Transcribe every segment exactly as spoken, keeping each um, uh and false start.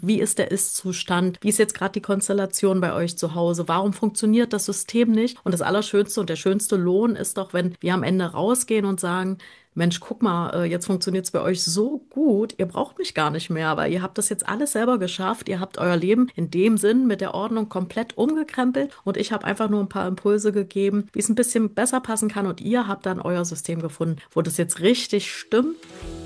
Wie ist der Ist-Zustand? Wie ist jetzt gerade die Konstellation bei euch zu Hause? Warum funktioniert das System nicht? Und das Allerschönste und der schönste Lohn ist doch, wenn wir am Ende rausgehen und sagen, Mensch, guck mal, äh, jetzt funktioniert es bei euch so gut, ihr braucht mich gar nicht mehr, aber ihr habt das jetzt alles selber geschafft, ihr habt euer Leben in dem Sinn mit der Ordnung komplett umgekrempelt und ich habe einfach nur ein paar Impulse gegeben, wie es ein bisschen besser passen kann und ihr habt dann euer System gefunden, wo das jetzt richtig stimmt.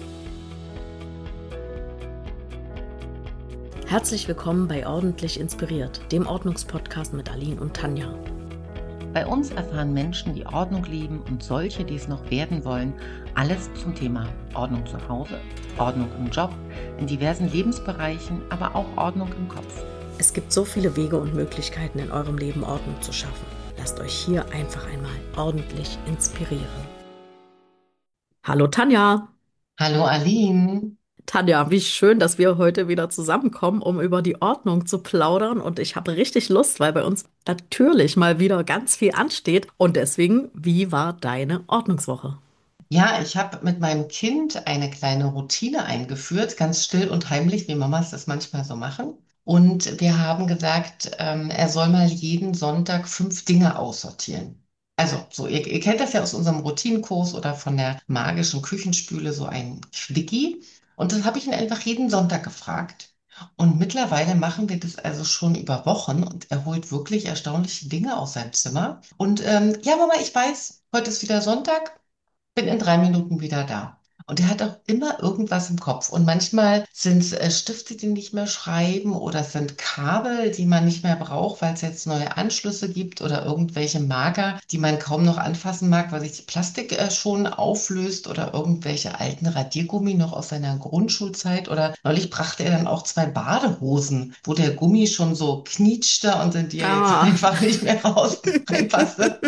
Herzlich willkommen bei Ordentlich Inspiriert, dem Ordnungspodcast mit Aline und Tanja. Bei uns erfahren Menschen, die Ordnung lieben und solche, die es noch werden wollen, alles zum Thema Ordnung zu Hause, Ordnung im Job, in diversen Lebensbereichen, aber auch Ordnung im Kopf. Es gibt so viele Wege und Möglichkeiten in eurem Leben Ordnung zu schaffen. Lasst euch hier einfach einmal ordentlich inspirieren. Hallo Tanja. Hallo Aline. Tanja, wie schön, dass wir heute wieder zusammenkommen, um über die Ordnung zu plaudern. Und ich habe richtig Lust, weil bei uns natürlich mal wieder ganz viel ansteht. Und deswegen, wie war deine Ordnungswoche? Ja, ich habe mit meinem Kind eine kleine Routine eingeführt, ganz still und heimlich, wie Mamas das manchmal so machen. Und wir haben gesagt, ähm, er soll mal jeden Sonntag fünf Dinge aussortieren. Also, so, ihr, ihr kennt das ja aus unserem Routinenkurs oder von der magischen Küchenspüle, so ein Quickie. Und das habe ich ihn einfach jeden Sonntag gefragt. Und mittlerweile machen wir das also schon über Wochen und er holt wirklich erstaunliche Dinge aus seinem Zimmer. Und ähm, ja, Mama, ich weiß, heute ist wieder Sonntag, bin in drei Minuten wieder da. Und er hat auch immer irgendwas im Kopf. Und manchmal sind es äh, Stifte, die nicht mehr schreiben oder es sind Kabel, die man nicht mehr braucht, weil es jetzt neue Anschlüsse gibt oder irgendwelche Marker, die man kaum noch anfassen mag, weil sich Plastik äh, schon auflöst oder irgendwelche alten Radiergummi noch aus seiner Grundschulzeit. Oder neulich brachte er dann auch zwei Badehosen, wo der Gummi schon so knietschte und in die er jetzt Ah, einfach nicht mehr raus reinpasste.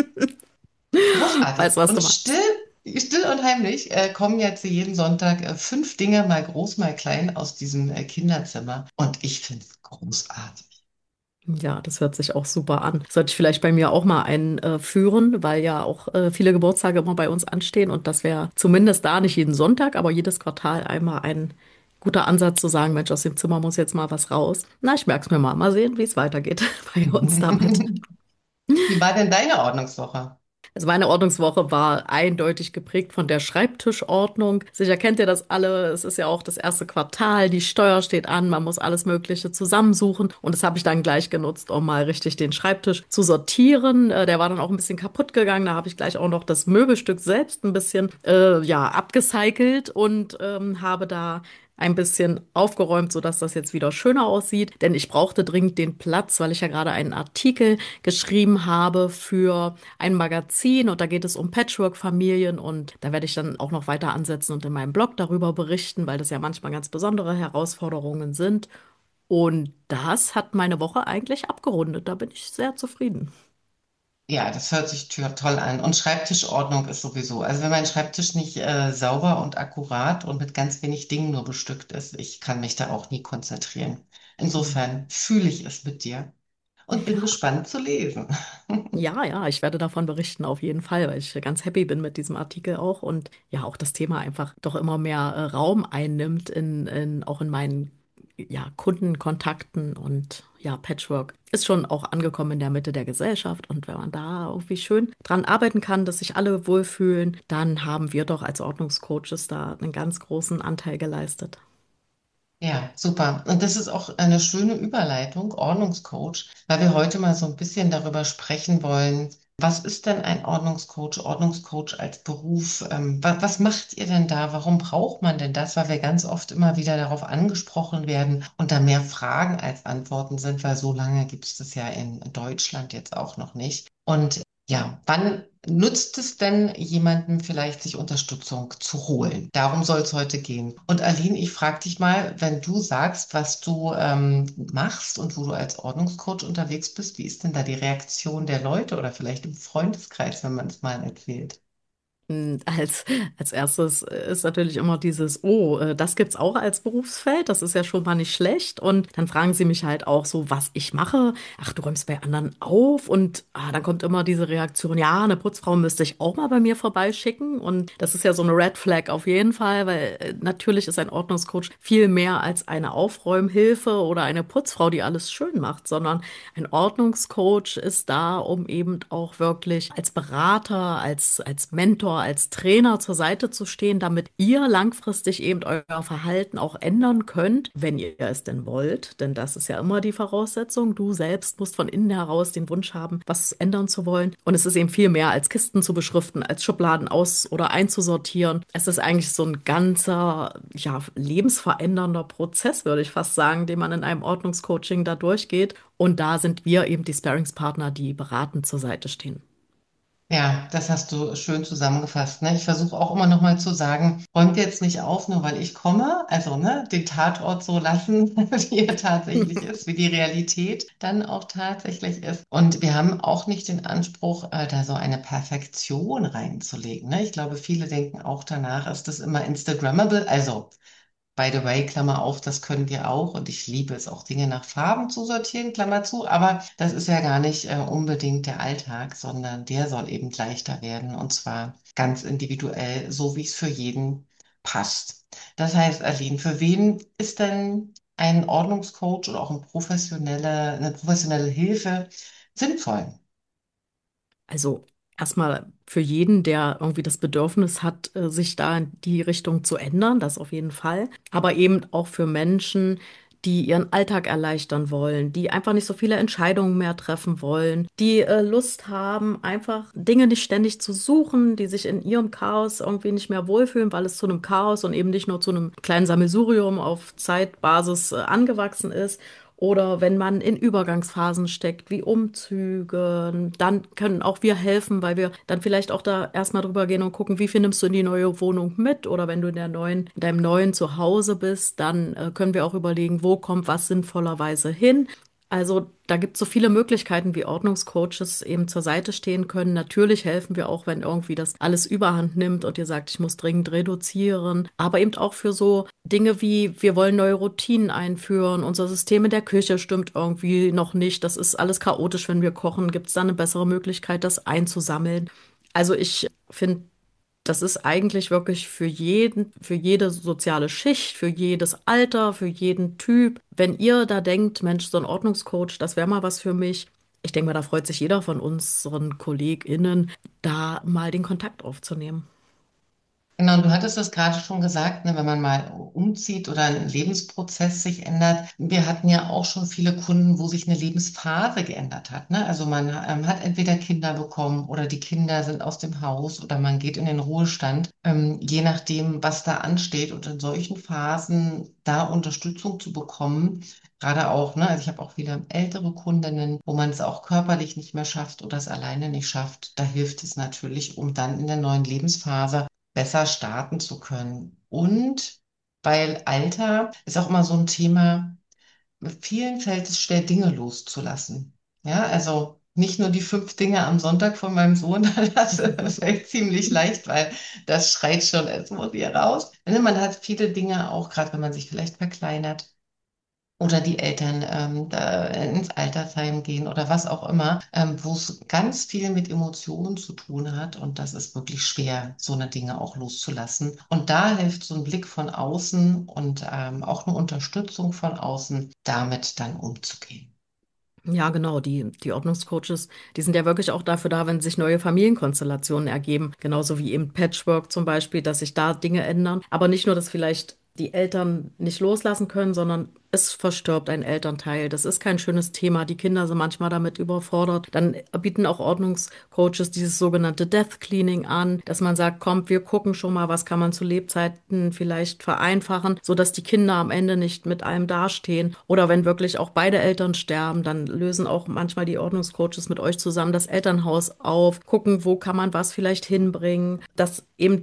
Großartig. weißt du, was du Und still, meinst? still und heimlich äh, kommen jetzt jeden Sonntag äh, fünf Dinge, mal groß, mal klein, aus diesem äh, Kinderzimmer. Und ich finde es großartig. Ja, das hört sich auch super an. Sollte ich vielleicht bei mir auch mal einführen, weil ja auch äh, viele Geburtstage immer bei uns anstehen und das wäre zumindest da nicht jeden Sonntag, aber jedes Quartal einmal ein guter Ansatz zu sagen, Mensch, aus dem Zimmer muss jetzt mal was raus. Na, ich merke es mir mal. Mal sehen, wie es weitergeht bei uns damit. Wie war denn deine Ordnungswoche? Also meine Ordnungswoche war eindeutig geprägt von der Schreibtischordnung. Sicher kennt ihr das alle. Es ist ja auch das erste Quartal, die Steuer steht an, man muss alles Mögliche zusammensuchen. Und das habe ich dann gleich genutzt, um mal richtig den Schreibtisch zu sortieren. Äh, Der war dann auch ein bisschen kaputt gegangen. Da habe ich gleich auch noch das Möbelstück selbst ein bisschen äh, ja, abgecycelt und ähm, habe da ein bisschen aufgeräumt, sodass das jetzt wieder schöner aussieht. Denn ich brauchte dringend den Platz, weil ich ja gerade einen Artikel geschrieben habe für ein Magazin und da geht es um Patchwork-Familien und da werde ich dann auch noch weiter ansetzen und in meinem Blog darüber berichten, weil das ja manchmal ganz besondere Herausforderungen sind. Und das hat meine Woche eigentlich abgerundet. Da bin ich sehr zufrieden. Ja, das hört sich tö- toll an. Und Schreibtischordnung ist sowieso. Also wenn mein Schreibtisch nicht äh, sauber und akkurat und mit ganz wenig Dingen nur bestückt ist, ich kann mich da auch nie konzentrieren. Insofern fühle ich es mit dir und bin Ja. gespannt zu lesen. Ja, ja, ich werde davon berichten auf jeden Fall, weil ich ganz happy bin mit diesem Artikel auch und ja, auch das Thema einfach doch immer mehr äh, Raum einnimmt in, in, auch in meinen ja, Kundenkontakten und ja, Patchwork ist schon auch angekommen in der Mitte der Gesellschaft und wenn man da irgendwie schön dran arbeiten kann, dass sich alle wohlfühlen, dann haben wir doch als Ordnungscoaches da einen ganz großen Anteil geleistet. Ja, super. Und das ist auch eine schöne Überleitung, Ordnungscoach, weil wir heute mal so ein bisschen darüber sprechen wollen, was ist denn ein Ordnungscoach, Ordnungscoach als Beruf? Ähm, wa was macht ihr denn da? Warum braucht man denn das? Weil wir ganz oft immer wieder darauf angesprochen werden und da mehr Fragen als Antworten sind, weil so lange gibt es das ja in Deutschland jetzt auch noch nicht. Und ja, wann nutzt es denn jemandem vielleicht, sich Unterstützung zu holen? Darum soll es heute gehen. Und Aline, ich frage dich mal, wenn du sagst, was du ähm, machst und wo du als Ordnungscoach unterwegs bist, wie ist denn da die Reaktion der Leute oder vielleicht im Freundeskreis, wenn man es mal erzählt? Als, als erstes ist natürlich immer dieses, oh, äh, das gibt's auch als Berufsfeld, das ist ja schon mal nicht schlecht. Und dann fragen sie mich halt auch so, was ich mache. Ach, du räumst bei anderen auf. Und ah, dann kommt immer diese Reaktion, ja, eine Putzfrau müsste ich auch mal bei mir vorbeischicken. Und das ist ja so eine Red Flag auf jeden Fall, weil äh, natürlich ist ein Ordnungscoach viel mehr als eine Aufräumhilfe oder eine Putzfrau, die alles schön macht, sondern ein Ordnungscoach ist da, um eben auch wirklich als Berater, als, als Mentor, als Trainer zur Seite zu stehen, damit ihr langfristig eben euer Verhalten auch ändern könnt, wenn ihr es denn wollt. Denn das ist ja immer die Voraussetzung. Du selbst musst von innen heraus den Wunsch haben, was ändern zu wollen. Und es ist eben viel mehr als Kisten zu beschriften, als Schubladen aus- oder einzusortieren. Es ist eigentlich so ein ganzer, ja, lebensverändernder Prozess, würde ich fast sagen, den man in einem Ordnungscoaching da durchgeht. Und da sind wir eben die Sparringspartner, die beratend zur Seite stehen. Ja, das hast du schön zusammengefasst. Ne? Ich versuche auch immer noch mal zu sagen, räumt jetzt nicht auf, nur weil ich komme. Also ne, den Tatort so lassen, wie er tatsächlich ist, wie die Realität dann auch tatsächlich ist. Und wir haben auch nicht den Anspruch, äh, da so eine Perfektion reinzulegen. Ne? Ich glaube, viele denken auch danach, ist das immer Instagrammable. Also by the way, Klammer auf, das können wir auch und ich liebe es auch, Dinge nach Farben zu sortieren, Klammer zu, aber das ist ja gar nicht äh, unbedingt der Alltag, sondern der soll eben leichter werden und zwar ganz individuell, so wie es für jeden passt. Das heißt, Aline, für wen ist denn ein Ordnungscoach oder auch ein professionelle, eine professionelle Hilfe sinnvoll? Also erstmal für jeden, der irgendwie das Bedürfnis hat, äh, sich da in die Richtung zu ändern, das auf jeden Fall. Aber eben auch für Menschen, die ihren Alltag erleichtern wollen, die einfach nicht so viele Entscheidungen mehr treffen wollen, die äh, Lust haben, einfach Dinge nicht ständig zu suchen, die sich in ihrem Chaos irgendwie nicht mehr wohlfühlen, weil es zu einem Chaos und eben nicht nur zu einem kleinen Sammelsurium auf Zeitbasis äh, angewachsen ist. Oder wenn man in Übergangsphasen steckt, wie Umzüge, dann können auch wir helfen, weil wir dann vielleicht auch da erstmal drüber gehen und gucken, wie viel nimmst du in die neue Wohnung mit? Oder wenn du in der neuen, in deinem neuen Zuhause bist, dann äh, können wir auch überlegen, wo kommt was sinnvollerweise hin. Also da gibt es so viele Möglichkeiten, wie Ordnungscoaches eben zur Seite stehen können. Natürlich helfen wir auch, wenn irgendwie das alles überhand nimmt und ihr sagt, ich muss dringend reduzieren. Aber eben auch für so Dinge wie, wir wollen neue Routinen einführen, unser System in der Küche stimmt irgendwie noch nicht. Das ist alles chaotisch, wenn wir kochen. Gibt es da eine bessere Möglichkeit, das einzusammeln? Also ich finde, das ist eigentlich wirklich für jeden, für jede soziale Schicht, für jedes Alter, für jeden Typ. Wenn ihr da denkt, Mensch, so ein Ordnungscoach, das wäre mal was für mich. Ich denke mal, da freut sich jeder von unseren KollegInnen, da mal den Kontakt aufzunehmen. Genau, und du hattest es gerade schon gesagt, ne, wenn man mal umzieht oder ein Lebensprozess sich ändert. Wir hatten ja auch schon viele Kunden, wo sich eine Lebensphase geändert hat. Ne? Also man ähm, hat entweder Kinder bekommen oder die Kinder sind aus dem Haus oder man geht in den Ruhestand, ähm, je nachdem, was da ansteht. Und in solchen Phasen da Unterstützung zu bekommen, gerade auch, ne, also ich habe auch viele ältere Kundinnen, wo man es auch körperlich nicht mehr schafft oder es alleine nicht schafft. Da hilft es natürlich, um dann in der neuen Lebensphase besser starten zu können. Und weil Alter ist auch immer so ein Thema, vielen fällt es schwer, Dinge loszulassen. Ja, also nicht nur die fünf Dinge am Sonntag von meinem Sohn, das fällt ziemlich leicht, weil das schreit schon, es muss hier raus. Man hat viele Dinge auch, gerade wenn man sich vielleicht verkleinert oder die Eltern ähm, da ins Altersheim gehen oder was auch immer, ähm, wo es ganz viel mit Emotionen zu tun hat. Und das ist wirklich schwer, so eine Dinge auch loszulassen. Und da hilft so ein Blick von außen und ähm, auch eine Unterstützung von außen, damit dann umzugehen. Ja, genau, die, die Ordnungscoaches, die sind ja wirklich auch dafür da, wenn sich neue Familienkonstellationen ergeben. Genauso wie eben Patchwork zum Beispiel, dass sich da Dinge ändern. Aber nicht nur, dass vielleicht die Eltern nicht loslassen können, sondern es verstirbt ein Elternteil. Das ist kein schönes Thema. Die Kinder sind manchmal damit überfordert. Dann bieten auch Ordnungscoaches dieses sogenannte Death Cleaning an, dass man sagt, kommt, wir gucken schon mal, was kann man zu Lebzeiten vielleicht vereinfachen, sodass die Kinder am Ende nicht mit allem dastehen. Oder wenn wirklich auch beide Eltern sterben, dann lösen auch manchmal die Ordnungscoaches mit euch zusammen das Elternhaus auf, gucken, wo kann man was vielleicht hinbringen, dass eben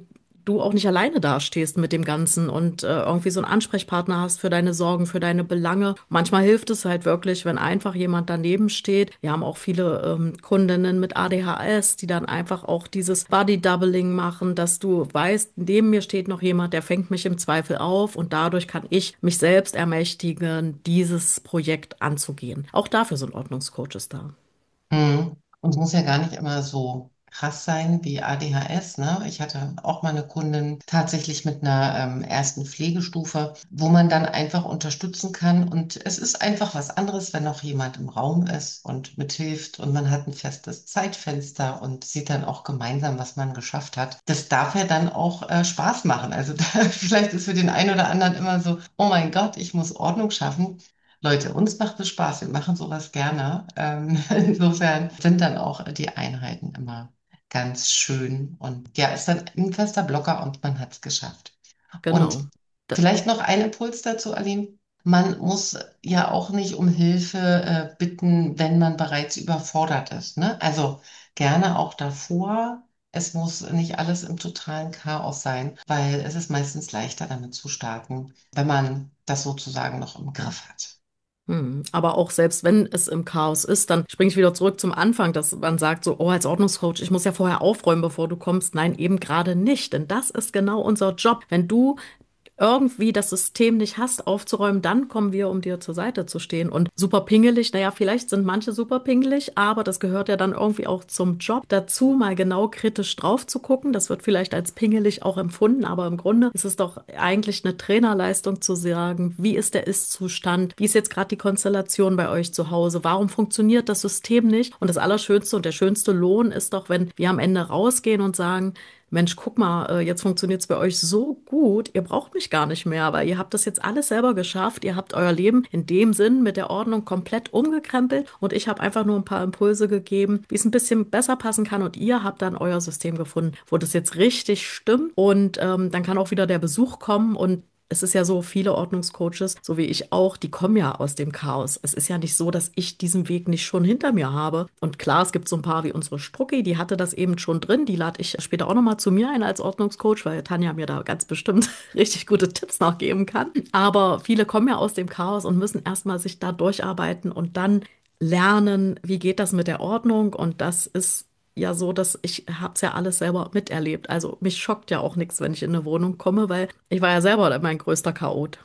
du auch nicht alleine dastehst mit dem Ganzen und äh, irgendwie so einen Ansprechpartner hast für deine Sorgen, für deine Belange. Manchmal hilft es halt wirklich, wenn einfach jemand daneben steht. Wir haben auch viele ähm, Kundinnen mit A D H S, die dann einfach auch dieses Body Doubling machen, dass du weißt, neben mir steht noch jemand, der fängt mich im Zweifel auf und dadurch kann ich mich selbst ermächtigen, dieses Projekt anzugehen. Auch dafür sind Ordnungscoaches da. Mhm. Und es muss ja gar nicht immer so krass sein wie A D H S, ne? Ich hatte auch mal eine Kundin tatsächlich mit einer ähm, ersten Pflegestufe, wo man dann einfach unterstützen kann. Und es ist einfach was anderes, wenn noch jemand im Raum ist und mithilft und man hat ein festes Zeitfenster und sieht dann auch gemeinsam, was man geschafft hat. Das darf ja dann auch äh, Spaß machen. Also da, vielleicht ist für den einen oder anderen immer so, oh mein Gott, ich muss Ordnung schaffen. Leute, uns macht es Spaß, wir machen sowas gerne. Ähm, insofern sind dann auch die Einheiten immer ganz schön und ja, ist dann ein fester Blocker und man hat es geschafft. Und Genau. Da, vielleicht noch ein Impuls dazu, Aline. Man muss ja auch nicht um Hilfe äh, bitten, wenn man bereits überfordert ist, ne? Also gerne auch davor. Es muss nicht alles im totalen Chaos sein, weil es ist meistens leichter damit zu starten, wenn man das sozusagen noch im Griff hat. hm. Aber auch selbst wenn es im Chaos ist, dann springe ich wieder zurück zum Anfang, dass man sagt so, oh, als Ordnungscoach, ich muss ja vorher aufräumen, bevor du kommst. Nein, eben gerade nicht, denn das ist genau unser Job. Wenn du irgendwie das System nicht hast, aufzuräumen, dann kommen wir, um dir zur Seite zu stehen. Und super pingelig, naja, vielleicht sind manche super pingelig, aber das gehört ja dann irgendwie auch zum Job dazu, mal genau kritisch drauf zu gucken. Das wird vielleicht als pingelig auch empfunden, aber im Grunde ist es doch eigentlich eine Trainerleistung zu sagen, wie ist der Ist-Zustand, wie ist jetzt gerade die Konstellation bei euch zu Hause, warum funktioniert das System nicht? Und das Allerschönste und der schönste Lohn ist doch, wenn wir am Ende rausgehen und sagen, Mensch, guck mal, äh, jetzt funktioniert es bei euch so gut, ihr braucht mich gar nicht mehr, weil ihr habt das jetzt alles selber geschafft, ihr habt euer Leben in dem Sinn mit der Ordnung komplett umgekrempelt und ich habe einfach nur ein paar Impulse gegeben, wie es ein bisschen besser passen kann und ihr habt dann euer System gefunden, wo das jetzt richtig stimmt und ähm, dann kann auch wieder der Besuch kommen und es ist ja so, viele Ordnungscoaches, so wie ich auch, die kommen ja aus dem Chaos. Es ist ja nicht so, dass ich diesen Weg nicht schon hinter mir habe. Und klar, es gibt so ein paar wie unsere Strucki, die hatte das eben schon drin. Die lade ich später auch nochmal zu mir ein als Ordnungscoach, weil Tanja mir da ganz bestimmt richtig gute Tipps noch geben kann. Aber viele kommen ja aus dem Chaos und müssen erstmal sich da durcharbeiten und dann lernen, wie geht das mit der Ordnung. Und das ist ja so, dass ich habe es ja alles selber miterlebt. Also mich schockt ja auch nichts, wenn ich in eine Wohnung komme, weil ich war ja selber mein größter Chaot.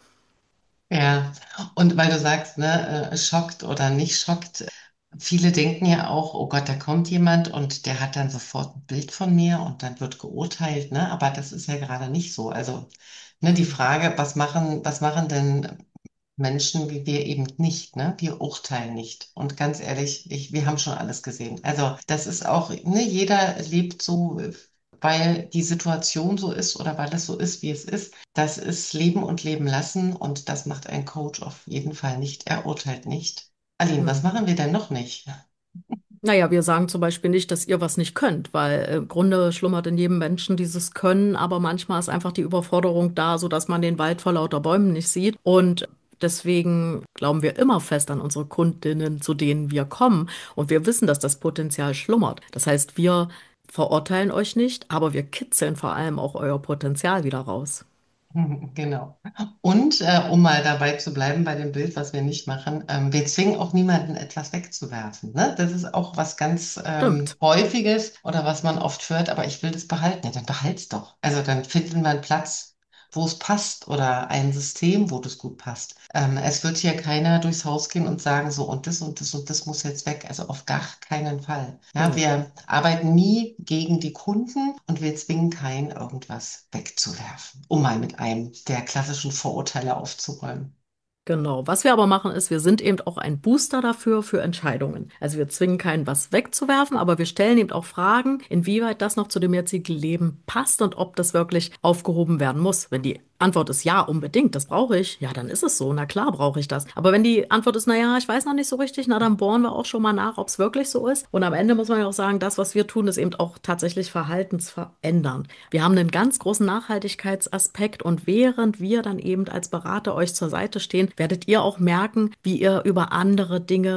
Ja, und weil du sagst, ne, äh, schockt oder nicht schockt, viele denken ja auch, oh Gott, da kommt jemand und der hat dann sofort ein Bild von mir und dann wird geurteilt, ne? Aber das ist ja gerade nicht so. Also, ne, die Frage, was machen, was machen denn Menschen wie wir eben nicht, ne? Wir urteilen nicht. Und ganz ehrlich, ich, wir haben schon alles gesehen. Also, das ist auch, ne, jeder lebt so, weil die Situation so ist oder weil es so ist, wie es ist. Das ist Leben und Leben lassen und das macht ein Coach auf jeden Fall nicht. Er urteilt nicht. Aline, was Hm. machen wir denn noch nicht? Naja, wir sagen zum Beispiel nicht, dass ihr was nicht könnt, weil äh, im Grunde schlummert in jedem Menschen dieses Können, aber manchmal ist einfach die Überforderung da, sodass man den Wald vor lauter Bäumen nicht sieht. Und deswegen glauben wir immer fest an unsere Kundinnen, zu denen wir kommen. Und wir wissen, dass das Potenzial schlummert. Das heißt, wir verurteilen euch nicht, aber wir kitzeln vor allem auch euer Potenzial wieder raus. Genau. Und äh, um mal dabei zu bleiben bei dem Bild, was wir nicht machen, ähm, wir zwingen auch niemanden, etwas wegzuwerfen. Ne? Das ist auch was ganz ähm, Stimmt. Häufiges oder was man oft hört, aber ich will das behalten. Ja, dann behalt's doch. Also dann finden wir einen Platz, wo es passt oder ein System, wo das gut passt. Ähm, es wird hier keiner durchs Haus gehen und sagen, so und das und das und das muss jetzt weg. Also auf gar keinen Fall. Ja, Nee. wir arbeiten nie gegen die Kunden und wir zwingen keinen, irgendwas wegzuwerfen, um mal mit einem der klassischen Vorurteile aufzuräumen. Genau. Was wir aber machen, ist, wir sind eben auch ein Booster dafür, für Entscheidungen. Also wir zwingen keinen, was wegzuwerfen, aber wir stellen eben auch Fragen, inwieweit das noch zu dem jetzigen Leben passt und ob das wirklich aufgehoben werden muss. Wenn die Antwort ist ja, unbedingt, das brauche ich, ja, dann ist es so. Na klar, brauche ich das. Aber wenn die Antwort ist, na ja, ich weiß noch nicht so richtig, na dann bohren wir auch schon mal nach, ob es wirklich so ist. Und am Ende muss man ja auch sagen, das, was wir tun, ist eben auch tatsächlich verhaltensverändern. Wir haben einen ganz großen Nachhaltigkeitsaspekt und während wir dann eben als Berater euch zur Seite stehen, werdet ihr auch merken, wie ihr über andere Dinge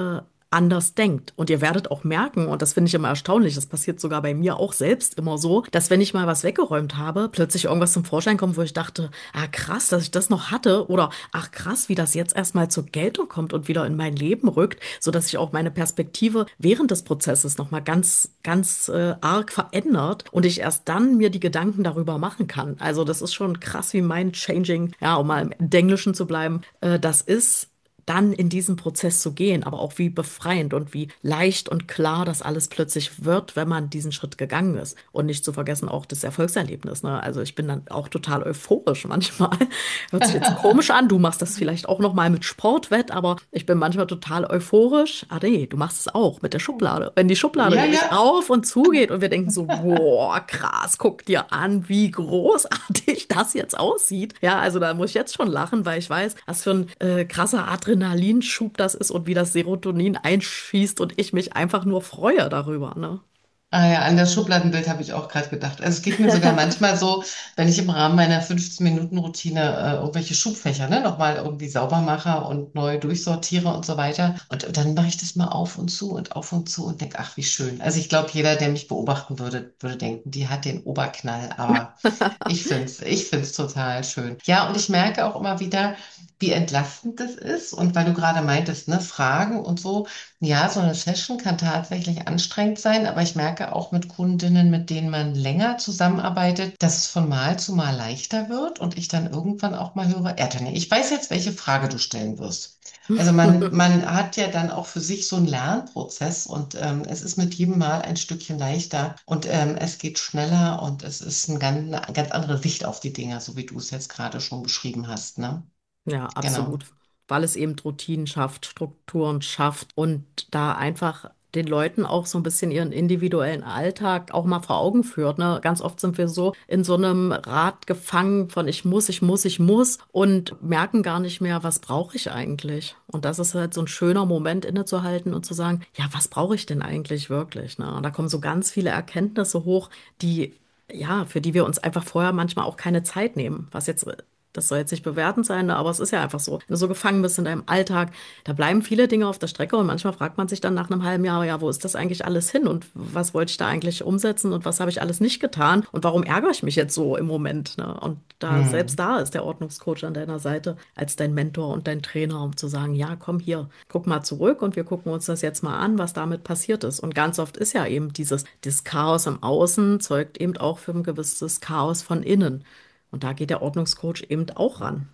anders denkt. Und ihr werdet auch merken, und das finde ich immer erstaunlich, das passiert sogar bei mir auch selbst immer so, dass wenn ich mal was weggeräumt habe, plötzlich irgendwas zum Vorschein kommt, wo ich dachte, ah krass, dass ich das noch hatte, oder ach krass, wie das jetzt erstmal zur Geltung kommt und wieder in mein Leben rückt, so dass sich auch meine Perspektive während des Prozesses nochmal ganz, ganz äh, arg verändert und ich erst dann mir die Gedanken darüber machen kann. Also das ist schon krass, wie mind-changing, ja, um mal im Englischen zu bleiben, äh, das ist dann in diesen Prozess zu gehen, aber auch wie befreiend und wie leicht und klar das alles plötzlich wird, wenn man diesen Schritt gegangen ist. Und nicht zu vergessen auch das Erfolgserlebnis, ne? Also ich bin dann auch total euphorisch manchmal. Hört sich jetzt komisch an, du machst das vielleicht auch noch mal mit Sportwett, aber ich bin manchmal total euphorisch. Ah nee, du machst es auch mit der Schublade. Wenn die Schublade Ja, nämlich ja. auf und zu geht und wir denken so, boah, krass, guck dir an, wie großartig das jetzt aussieht. Ja, also da muss ich jetzt schon lachen, weil ich weiß, was für ein äh, krasser Adrenalinschub das ist und wie das Serotonin einschießt und ich mich einfach nur freue darüber, ne? Ah ja, an das Schubladenbild habe ich auch gerade gedacht. Also es geht mir sogar manchmal so, wenn ich im Rahmen meiner fünfzehn Minuten Routine äh, irgendwelche Schubfächer, ne, nochmal irgendwie sauber mache und neu durchsortiere und so weiter. Und dann mache ich das mal auf und zu und auf und zu und denke, ach, wie schön. Also ich glaube, jeder, der mich beobachten würde, würde denken, die hat den Oberknall. Aber ich finde es, ich finde es total schön. Ja, und ich merke auch immer wieder, wie entlastend das ist. Und weil du gerade meintest, ne, Fragen und so. Ja, so eine Session kann tatsächlich anstrengend sein, aber ich merke auch mit Kundinnen, mit denen man länger zusammenarbeitet, dass es von Mal zu Mal leichter wird und ich dann irgendwann auch mal höre, ja, Tanja, ich weiß jetzt, welche Frage du stellen wirst. Also man, man hat ja dann auch für sich so einen Lernprozess und ähm, es ist mit jedem Mal ein Stückchen leichter und ähm, es geht schneller und es ist ein ganz, eine ganz andere Sicht auf die Dinge, so wie du es jetzt gerade schon beschrieben hast, ne? Ja, Genau. absolut. Weil es eben Routinen schafft, Strukturen schafft und da einfach den Leuten auch so ein bisschen ihren individuellen Alltag auch mal vor Augen führt. Ne? Ganz oft sind wir so in so einem Rad gefangen von ich muss, ich muss, ich muss und merken gar nicht mehr, was brauche ich eigentlich? Und das ist halt so ein schöner Moment innezuhalten und zu sagen, ja, was brauche ich denn eigentlich wirklich? Ne? Und da kommen so ganz viele Erkenntnisse hoch, die ja, für die wir uns einfach vorher manchmal auch keine Zeit nehmen, was jetzt das soll jetzt nicht bewertend sein, ne, aber es ist ja einfach so. Wenn du so gefangen bist in deinem Alltag, da bleiben viele Dinge auf der Strecke und manchmal fragt man sich dann nach einem halben Jahr, ja, wo ist das eigentlich alles hin und was wollte ich da eigentlich umsetzen und was habe ich alles nicht getan und warum ärgere ich mich jetzt so im Moment, ne? Und da selbst Hm. da ist der Ordnungscoach an deiner Seite als dein Mentor und dein Trainer, um zu sagen, ja, komm hier, guck mal zurück und wir gucken uns das jetzt mal an, was damit passiert ist. Und ganz oft ist ja eben dieses, dieses Chaos im Außen zeugt eben auch für ein gewisses Chaos von innen. Und da geht der Ordnungscoach eben auch ran.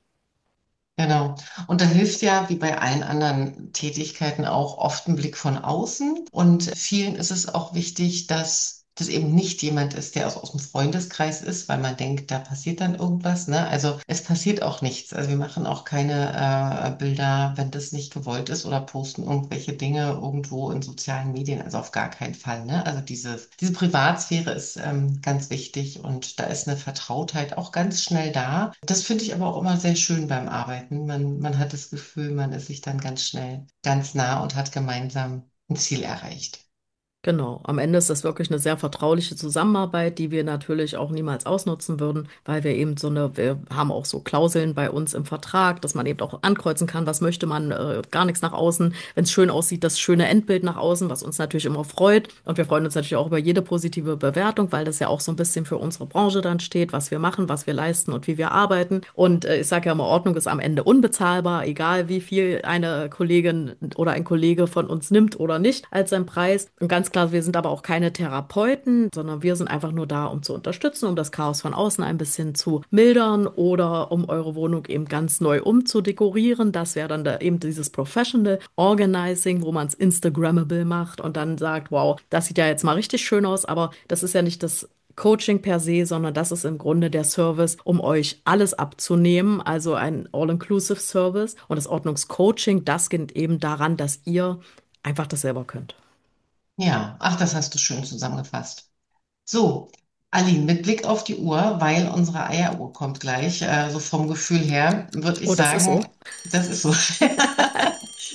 Genau. Und da hilft ja, wie bei allen anderen Tätigkeiten auch, oft ein Blick von außen. Und vielen ist es auch wichtig, dass das eben nicht jemand ist, der aus, aus dem Freundeskreis ist, weil man denkt, da passiert dann irgendwas, ne? Also es passiert auch nichts. Also wir machen auch keine äh, Bilder, wenn das nicht gewollt ist oder posten irgendwelche Dinge irgendwo in sozialen Medien. Also auf gar keinen Fall, ne? Also dieses, diese Privatsphäre ist ähm, ganz wichtig und da ist eine Vertrautheit auch ganz schnell da. Das finde ich aber auch immer sehr schön beim Arbeiten. Man, man hat das Gefühl, man ist sich dann ganz schnell ganz nah und hat gemeinsam ein Ziel erreicht. Genau, am Ende ist das wirklich eine sehr vertrauliche Zusammenarbeit, die wir natürlich auch niemals ausnutzen würden, weil wir eben so eine, wir haben auch so Klauseln bei uns im Vertrag, dass man eben auch ankreuzen kann, was möchte man, äh, gar nichts nach außen, wenn es schön aussieht, das schöne Endbild nach außen, was uns natürlich immer freut. Und wir freuen uns natürlich auch über jede positive Bewertung, weil das ja auch so ein bisschen für unsere Branche dann steht, was wir machen, was wir leisten und wie wir arbeiten. Und äh, ich sage ja immer, Ordnung ist am Ende unbezahlbar, egal wie viel eine Kollegin oder ein Kollege von uns nimmt oder nicht als sein Preis. Und ganz klar, wir sind aber auch keine Therapeuten, sondern wir sind einfach nur da, um zu unterstützen, um das Chaos von außen ein bisschen zu mildern oder um eure Wohnung eben ganz neu umzudekorieren. Das wäre dann da eben dieses Professional Organizing, wo man es Instagrammable macht und dann sagt, wow, das sieht ja jetzt mal richtig schön aus, aber das ist ja nicht das Coaching per se, sondern das ist im Grunde der Service, um euch alles abzunehmen, also ein All-Inclusive Service. Und das Ordnungscoaching, das geht eben daran, dass ihr einfach das selber könnt. Ja, ach, das hast du schön zusammengefasst. So, Aline, mit Blick auf die Uhr, weil unsere Eieruhr kommt gleich, äh, so vom Gefühl her, würde ich Oh, das ist sagen, so. das ist so.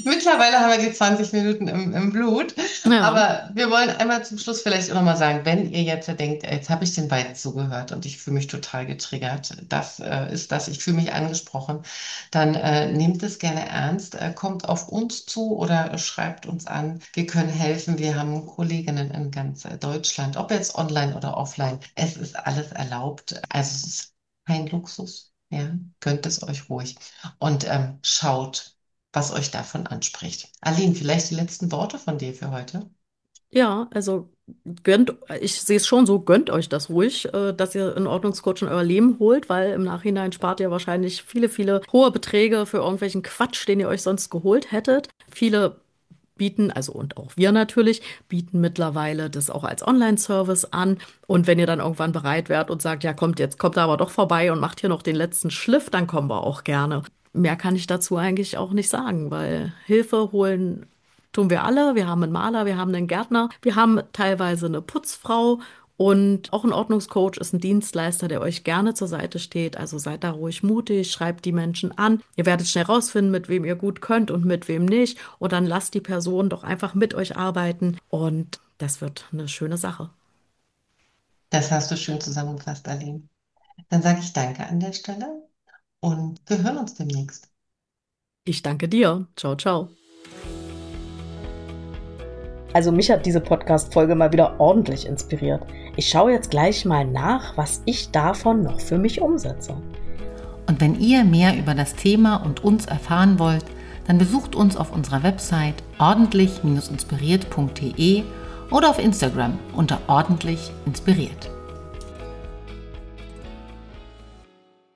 Mittlerweile haben wir die zwanzig Minuten im, im Blut. Ja. Aber wir wollen einmal zum Schluss vielleicht auch nochmal sagen, wenn ihr jetzt denkt, jetzt habe ich den beiden zugehört und ich fühle mich total getriggert, das äh, ist das, ich fühle mich angesprochen, dann äh, nehmt es gerne ernst, äh, kommt auf uns zu oder äh, schreibt uns an. Wir können helfen. Wir haben Kolleginnen in ganz äh, Deutschland, ob jetzt online oder offline. Es ist alles erlaubt. Also es ist kein Luxus. Ja, gönnt es euch ruhig und ähm, schaut, was euch davon anspricht. Aline, vielleicht die letzten Worte von dir für heute? Ja, also gönnt, ich sehe es schon so, gönnt euch das ruhig, äh, dass ihr einen Ordnungscoach in euer Leben holt, weil im Nachhinein spart ihr wahrscheinlich viele, viele hohe Beträge für irgendwelchen Quatsch, den ihr euch sonst geholt hättet. Viele bieten, also und auch wir natürlich, bieten mittlerweile das auch als Online-Service an. Und wenn ihr dann irgendwann bereit werdet und sagt, ja, kommt jetzt, kommt da aber doch vorbei und macht hier noch den letzten Schliff, dann kommen wir auch gerne. Mehr kann ich dazu eigentlich auch nicht sagen, weil Hilfe holen tun wir alle. Wir haben einen Maler, wir haben einen Gärtner, wir haben teilweise eine Putzfrau und auch ein Ordnungscoach ist ein Dienstleister, der euch gerne zur Seite steht. Also seid da ruhig mutig, schreibt die Menschen an. Ihr werdet schnell rausfinden, mit wem ihr gut könnt und mit wem nicht. Und dann lasst die Person doch einfach mit euch arbeiten. Und das wird eine schöne Sache. Das hast du schön zusammengefasst, Aline. Dann sage ich danke an der Stelle und wir hören uns demnächst. Ich danke dir. Ciao, ciao. Also mich hat diese Podcast-Folge mal wieder ordentlich inspiriert. Ich schaue jetzt gleich mal nach, was ich davon noch für mich umsetze. Und wenn ihr mehr über das Thema und uns erfahren wollt, dann besucht uns auf unserer Website ordentlich Bindestrich inspiriert punkt de oder auf Instagram unter ordentlich inspiriert.